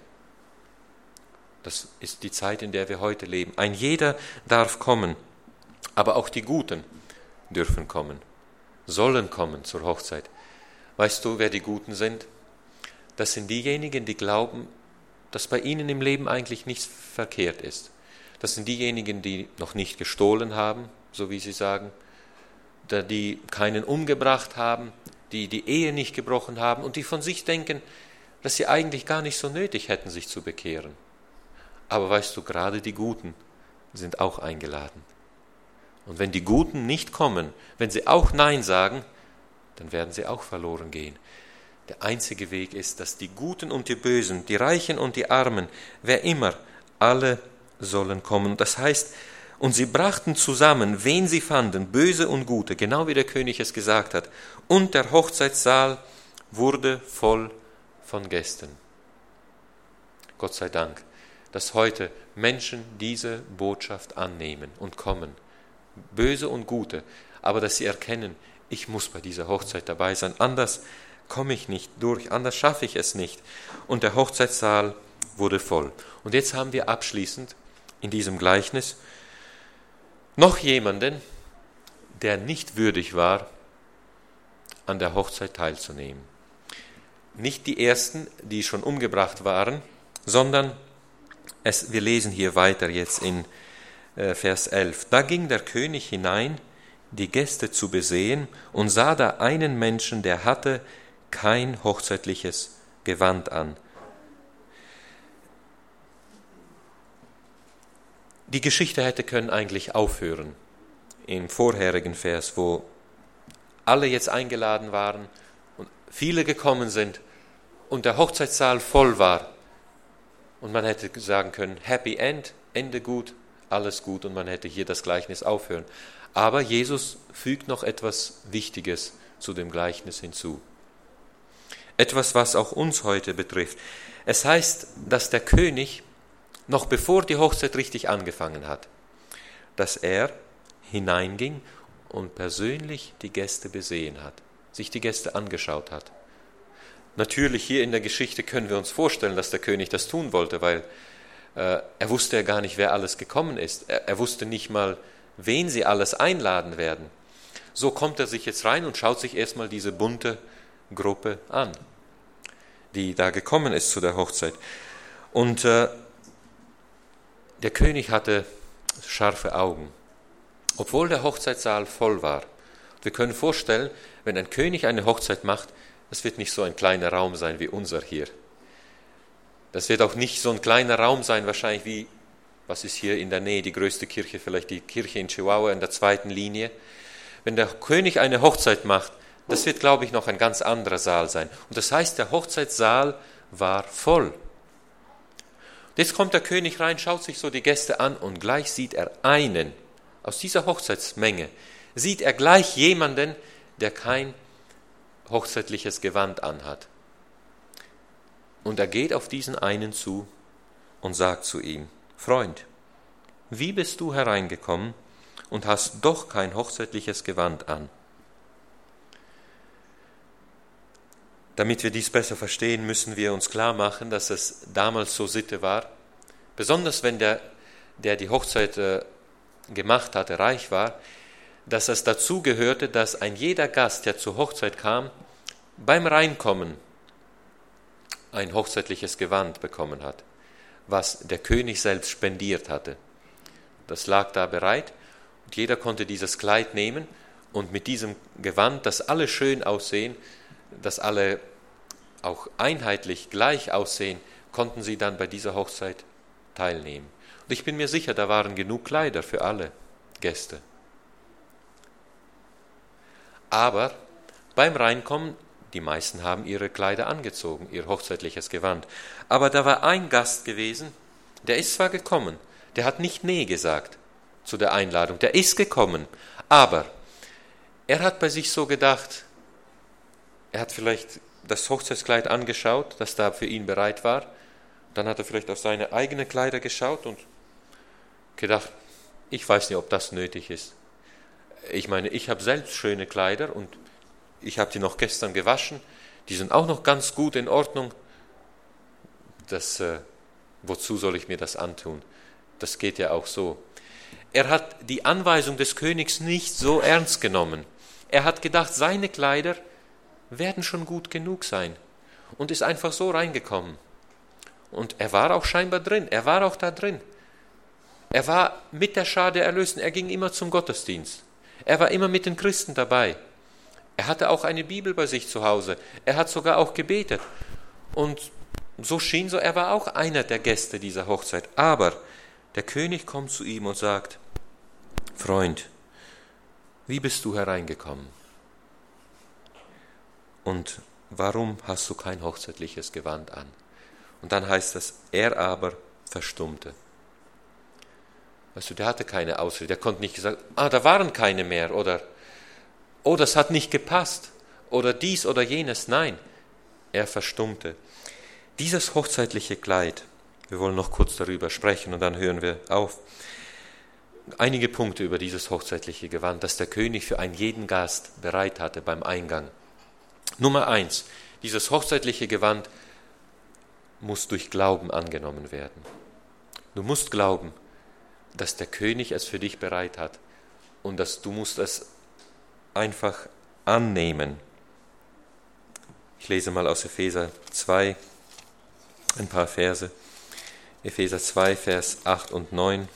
Das ist die Zeit, in der wir heute leben. Ein jeder darf kommen, aber auch die Guten dürfen kommen, sollen kommen zur Hochzeit. Weißt du, wer die Guten sind? Das sind diejenigen, die glauben, dass bei ihnen im Leben eigentlich nichts verkehrt ist. Das sind diejenigen, die noch nicht gestohlen haben, so wie sie sagen, die keinen umgebracht haben, die die Ehe nicht gebrochen haben und die von sich denken, dass sie eigentlich gar nicht so nötig hätten, sich zu bekehren. Aber weißt du, gerade die Guten sind auch eingeladen. Und wenn die Guten nicht kommen, wenn sie auch Nein sagen, dann werden sie auch verloren gehen. Der einzige Weg ist, dass die Guten und die Bösen, die Reichen und die Armen, wer immer, alle sollen kommen. Das heißt, und sie brachten zusammen, wen sie fanden, Böse und Gute, genau wie der König es gesagt hat. Und der Hochzeitssaal wurde voll von Gästen. Gott sei Dank, dass heute Menschen diese Botschaft annehmen und kommen. Böse und Gute, aber dass sie erkennen, ich muss bei dieser Hochzeit dabei sein, anders komme ich nicht durch, anders schaffe ich es nicht. Und der Hochzeitssaal wurde voll. Und jetzt haben wir abschließend in diesem Gleichnis noch jemanden, der nicht würdig war, an der Hochzeit teilzunehmen. Nicht die ersten, die schon umgebracht waren, sondern es, wir lesen hier weiter jetzt in äh, Vers elf. Da ging der König hinein, die Gäste zu besehen, und sah da einen Menschen, der hatte kein hochzeitliches Gewand an. Die Geschichte hätte können eigentlich aufhören im vorherigen Vers, wo alle jetzt eingeladen waren und viele gekommen sind und der Hochzeitssaal voll war. Und man hätte sagen können, Happy End, Ende gut, alles gut, und man hätte hier das Gleichnis aufhören. Aber Jesus fügt noch etwas Wichtiges zu dem Gleichnis hinzu. Etwas, was auch uns heute betrifft. Es heißt, dass der König, noch bevor die Hochzeit richtig angefangen hat, dass er hineinging und persönlich die Gäste besehen hat, sich die Gäste angeschaut hat. Natürlich hier in der Geschichte können wir uns vorstellen, dass der König das tun wollte, weil äh, er wusste ja gar nicht, wer alles gekommen ist. Er, er wusste nicht mal, wen sie alles einladen werden. So kommt er sich jetzt rein und schaut sich erstmal diese bunte Gruppe an, die da gekommen ist zu der Hochzeit. Und äh, der König hatte scharfe Augen, obwohl der Hochzeitssaal voll war. Wir können vorstellen, wenn ein König eine Hochzeit macht, das wird nicht so ein kleiner Raum sein wie unser hier. Das wird auch nicht so ein kleiner Raum sein, wahrscheinlich wie, was ist hier in der Nähe, die größte Kirche, vielleicht die Kirche in Chihuahua in der zweiten Linie. Wenn der König eine Hochzeit macht, das wird, glaube ich, noch ein ganz anderer Saal sein. Und das heißt, der Hochzeitssaal war voll. Jetzt kommt der König rein, schaut sich so die Gäste an und gleich sieht er einen, aus dieser Hochzeitsmenge, sieht er gleich jemanden, der kein hochzeitliches Gewand anhat. Und er geht auf diesen einen zu und sagt zu ihm, Freund, wie bist du hereingekommen und hast doch kein hochzeitliches Gewand an? Damit wir dies besser verstehen, müssen wir uns klar machen, dass es damals so Sitte war, besonders wenn der, der die Hochzeit äh, gemacht hatte, reich war, dass es dazu gehörte, dass ein jeder Gast, der zur Hochzeit kam, beim Reinkommen ein hochzeitliches Gewand bekommen hat, was der König selbst spendiert hatte. Das lag da bereit und jeder konnte dieses Kleid nehmen und mit diesem Gewand, dass alle schön aussehen, dass alle auch einheitlich gleich aussehen, konnten sie dann bei dieser Hochzeit teilnehmen. Und ich bin mir sicher, da waren genug Kleider für alle Gäste. Aber beim Reinkommen, die meisten haben ihre Kleider angezogen, ihr hochzeitliches Gewand. Aber da war ein Gast gewesen, der ist zwar gekommen, der hat nicht Nee gesagt zu der Einladung, der ist gekommen, aber er hat bei sich so gedacht, er hat vielleicht das Hochzeitskleid angeschaut, das da für ihn bereit war, dann hat er vielleicht auf seine eigenen Kleider geschaut und gedacht, ich weiß nicht, ob das nötig ist. Ich meine, ich habe selbst schöne Kleider und ich habe die noch gestern gewaschen, die sind auch noch ganz gut in Ordnung. Das, äh, wozu soll ich mir das antun? Das geht ja auch so. Er hat die Anweisung des Königs nicht so ernst genommen. Er hat gedacht, seine Kleider werden schon gut genug sein und ist einfach so reingekommen. Und er war auch scheinbar drin, er war auch da drin. Er war mit der Schar der Erlösten, er ging immer zum Gottesdienst. Er war immer mit den Christen dabei. Er hatte auch eine Bibel bei sich zu Hause. Er hat sogar auch gebetet. Und so schien so, er war auch einer der Gäste dieser Hochzeit. Aber der König kommt zu ihm und sagt, Freund, wie bist du hereingekommen? Und warum hast du kein hochzeitliches Gewand an? Und dann heißt es, er aber verstummte. Weißt du, der hatte keine Ausrede, der konnte nicht sagen, ah, da waren keine mehr oder oh, das hat nicht gepasst oder dies oder jenes. Nein, er verstummte. Dieses hochzeitliche Kleid, wir wollen noch kurz darüber sprechen und dann hören wir auf. Einige Punkte über dieses hochzeitliche Gewand, das der König für einen jeden Gast bereit hatte beim Eingang. Nummer eins, dieses hochzeitliche Gewand muss durch Glauben angenommen werden. Du musst glauben, dass der König es für dich bereit hat und dass du musst es einfach annehmen. Ich lese mal aus Epheser zwei ein paar Verse. Epheser zwei, Vers acht und neun.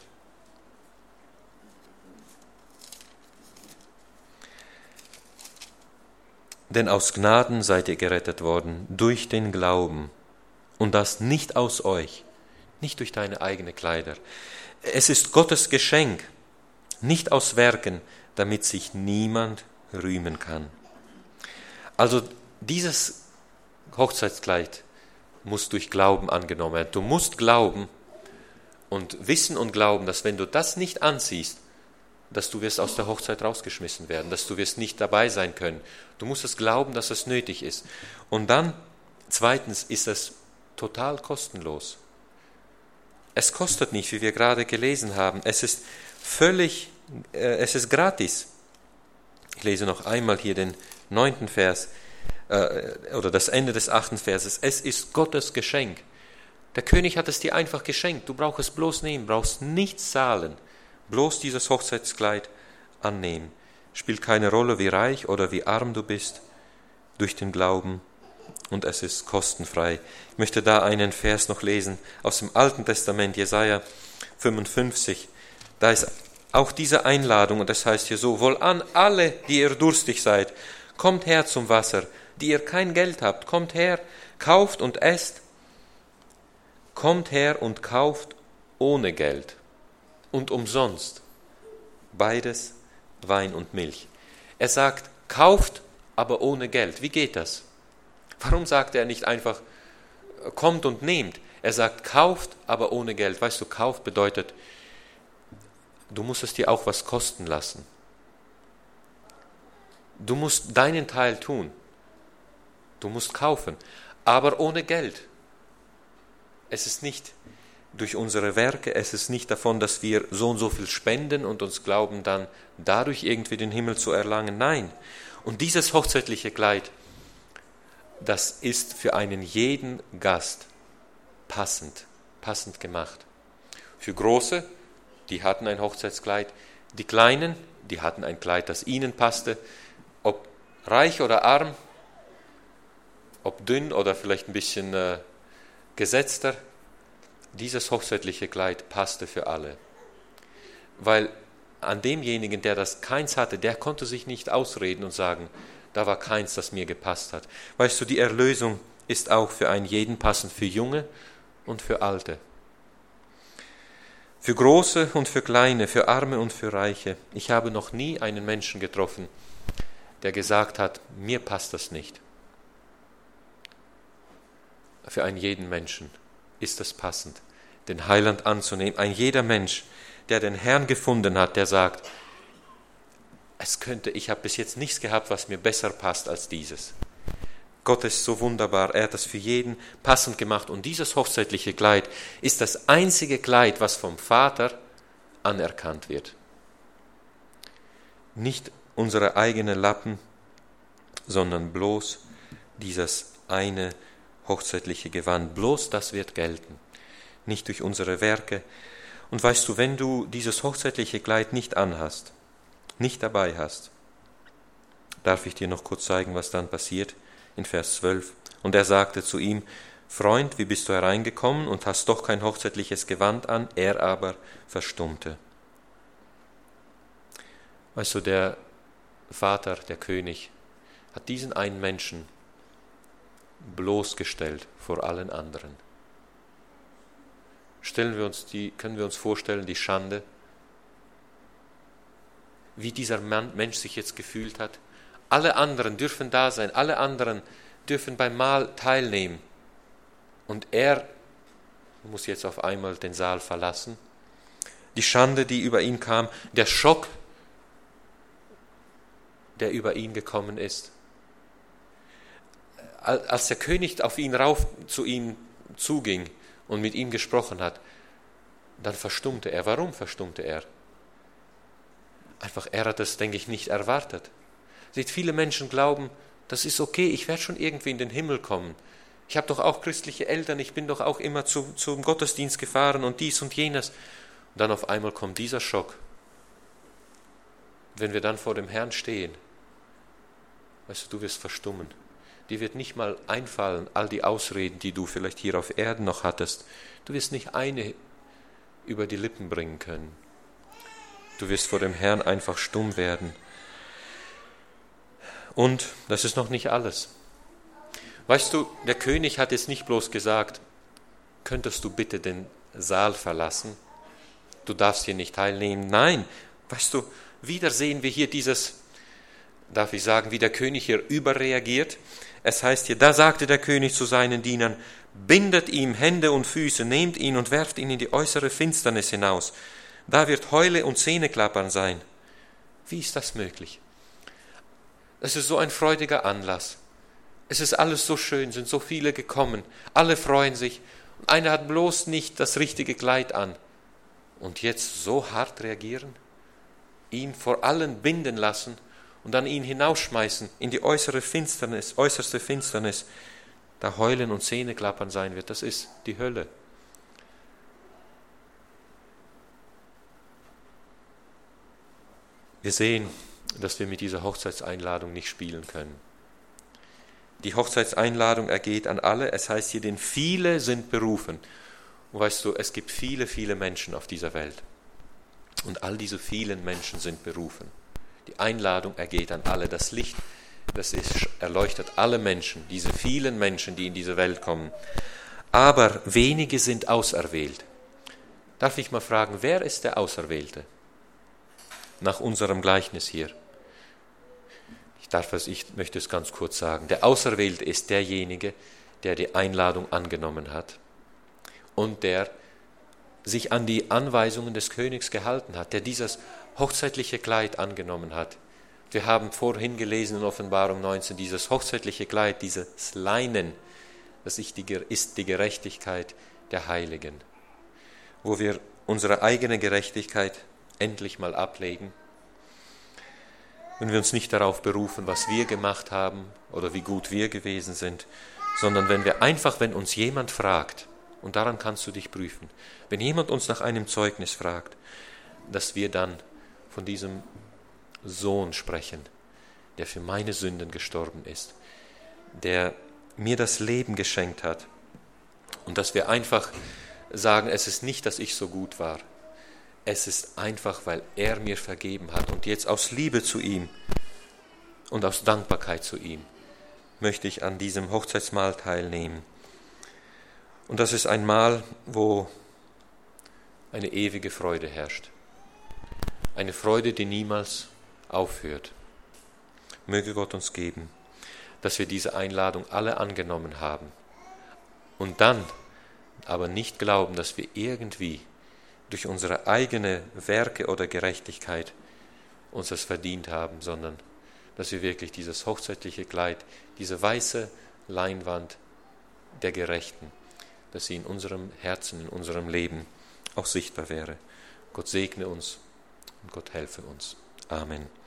Denn aus Gnaden seid ihr gerettet worden durch den Glauben und das nicht aus euch, nicht durch deine eigenen Kleider. Es ist Gottes Geschenk, nicht aus Werken, damit sich niemand rühmen kann. Also dieses Hochzeitskleid muss durch Glauben angenommen werden. Du musst glauben und wissen und glauben, dass wenn du das nicht anziehst, dass du wirst aus der Hochzeit rausgeschmissen werden, dass du wirst nicht dabei sein können. Du musst es glauben, dass es nötig ist. Und dann, zweitens, ist es total kostenlos. Es kostet nicht, wie wir gerade gelesen haben. Es ist völlig, äh, es ist gratis. Ich lese noch einmal hier den neunten Vers, äh, oder das Ende des achten Verses. Es ist Gottes Geschenk. Der König hat es dir einfach geschenkt. Du brauchst es bloß nehmen, brauchst nichts zahlen. Bloß dieses Hochzeitskleid annehmen. Spielt keine Rolle, wie reich oder wie arm du bist, durch den Glauben. Und es ist kostenfrei. Ich möchte da einen Vers noch lesen aus dem Alten Testament, Jesaja fünfundfünfzig. Da ist auch diese Einladung, und das heißt hier so, wohlan alle, die ihr durstig seid, kommt her zum Wasser, die ihr kein Geld habt, kommt her, kauft und esst, kommt her und kauft ohne Geld und umsonst, beides, Wein und Milch. Er sagt, kauft, aber ohne Geld. Wie geht das? Warum sagt er nicht einfach, kommt und nehmt? Er sagt, kauft, aber ohne Geld. Weißt du, kauft bedeutet, du musst es dir auch was kosten lassen. Du musst deinen Teil tun. Du musst kaufen, aber ohne Geld. Es ist nicht durch unsere Werke, es ist nicht davon, dass wir so und so viel spenden und uns glauben, dann dadurch irgendwie den Himmel zu erlangen. Nein. Und dieses hochzeitliche Kleid, das ist für einen jeden Gast passend, passend gemacht. Für Große, die hatten ein Hochzeitskleid. Die Kleinen, die hatten ein Kleid, das ihnen passte. Ob reich oder arm, ob dünn oder vielleicht ein bisschen äh, gesetzter, dieses hochzeitliche Kleid passte für alle. Weil an demjenigen, der das keins hatte, der konnte sich nicht ausreden und sagen, da war keins, das mir gepasst hat. Weißt du, die Erlösung ist auch für einen jeden passend, für Junge und für Alte. Für Große und für Kleine, für Arme und für Reiche. Ich habe noch nie einen Menschen getroffen, der gesagt hat, mir passt das nicht. Für einen jeden Menschen ist es passend, den Heiland anzunehmen. Ein jeder Mensch, der den Herrn gefunden hat, der sagt, es könnte, ich habe bis jetzt nichts gehabt, was mir besser passt als dieses. Gott ist so wunderbar, er hat das für jeden passend gemacht. Und dieses hochzeitliche Kleid ist das einzige Kleid, was vom Vater anerkannt wird. Nicht unsere eigenen Lappen, sondern bloß dieses eine hochzeitliche Gewand. Bloß das wird gelten, nicht durch unsere Werke. Und weißt du, wenn du dieses hochzeitliche Kleid nicht anhast, nicht dabei hast, darf ich dir noch kurz zeigen, was dann passiert in Vers zwölf. Und er sagte zu ihm, Freund, wie bist du hereingekommen und hast doch kein hochzeitliches Gewand an? Er aber verstummte. Weißt du, der Vater, der König, hat diesen einen Menschen bloßgestellt vor allen anderen. Stellen wir uns die, können wir uns vorstellen, die Schande, wie dieser Mann, Mensch sich jetzt gefühlt hat. Alle anderen dürfen da sein, alle anderen dürfen beim Mahl teilnehmen. Und er muss jetzt auf einmal den Saal verlassen. Die Schande, die über ihn kam, der Schock, der über ihn gekommen ist. Als der König auf ihn rauf zu ihm zuging und mit ihm gesprochen hat, dann verstummte er. Warum verstummte er? Einfach, er hat das, denke ich, nicht erwartet. Seht, viele Menschen glauben, das ist okay, ich werde schon irgendwie in den Himmel kommen. Ich habe doch auch christliche Eltern, ich bin doch auch immer zu, zum Gottesdienst gefahren und dies und jenes. Und dann auf einmal kommt dieser Schock. Wenn wir dann vor dem Herrn stehen, weißt du, du wirst verstummen. Dir wird nicht mal einfallen, all die Ausreden, die du vielleicht hier auf Erden noch hattest. Du wirst nicht eine über die Lippen bringen können. Du wirst vor dem Herrn einfach stumm werden. Und das ist noch nicht alles. Weißt du, der König hat jetzt nicht bloß gesagt, könntest du bitte den Saal verlassen? Du darfst hier nicht teilnehmen. Nein, weißt du, wieder sehen wir hier dieses, darf ich sagen, wie der König hier überreagiert. Es heißt hier, da sagte der König zu seinen Dienern, bindet ihm Hände und Füße, nehmt ihn und werft ihn in die äußere Finsternis hinaus. Da wird Heule und Zähneklappern sein. Wie ist das möglich? Es ist so ein freudiger Anlass. Es ist alles so schön, sind so viele gekommen. Alle freuen sich. Und einer hat bloß nicht das richtige Kleid an. Und jetzt so hart reagieren? Ihn vor allen binden lassen und dann ihn hinausschmeißen in die äußere Finsternis, äußerste Finsternis, da Heulen und Zähneklappern sein wird. Das ist die Hölle. Wir sehen, dass wir mit dieser Hochzeitseinladung nicht spielen können. Die Hochzeitseinladung ergeht an alle. Es heißt hier, denn viele sind berufen. Und weißt du, es gibt viele, viele Menschen auf dieser Welt. Und all diese vielen Menschen sind berufen. Die Einladung ergeht an alle. Das Licht, das ist, erleuchtet alle Menschen, diese vielen Menschen, die in diese Welt kommen. Aber wenige sind auserwählt. Darf ich mal fragen, wer ist der Auserwählte? Nach unserem Gleichnis hier. Ich darf es, ich möchte es ganz kurz sagen. Der Auserwählte ist derjenige, der die Einladung angenommen hat und der sich an die Anweisungen des Königs gehalten hat, der dieses hochzeitliche Kleid angenommen hat. Wir haben vorhin gelesen in Offenbarung neunzehn, dieses hochzeitliche Kleid, dieses Leinen, das ist die Gerechtigkeit der Heiligen, wo wir unsere eigene Gerechtigkeit endlich mal ablegen, wenn wir uns nicht darauf berufen, was wir gemacht haben oder wie gut wir gewesen sind, sondern wenn wir einfach, wenn uns jemand fragt, und daran kannst du dich prüfen, wenn jemand uns nach einem Zeugnis fragt, dass wir dann von diesem Sohn sprechen, der für meine Sünden gestorben ist, der mir das Leben geschenkt hat, und dass wir einfach sagen, es ist nicht, dass ich so gut war, es ist einfach, weil er mir vergeben hat. Und jetzt aus Liebe zu ihm und aus Dankbarkeit zu ihm möchte ich an diesem Hochzeitsmahl teilnehmen. Und das ist ein Mahl, wo eine ewige Freude herrscht. Eine Freude, die niemals aufhört. möge Gott uns geben, dass wir diese Einladung alle angenommen haben und dann aber nicht glauben, dass wir irgendwie durch unsere eigene Werke oder Gerechtigkeit uns das verdient haben, sondern dass wir wirklich dieses hochzeitliche Kleid, diese weiße Leinwand der Gerechten, dass sie in unserem Herzen, in unserem Leben auch sichtbar wäre. Gott segne uns und Gott helfe uns. Amen.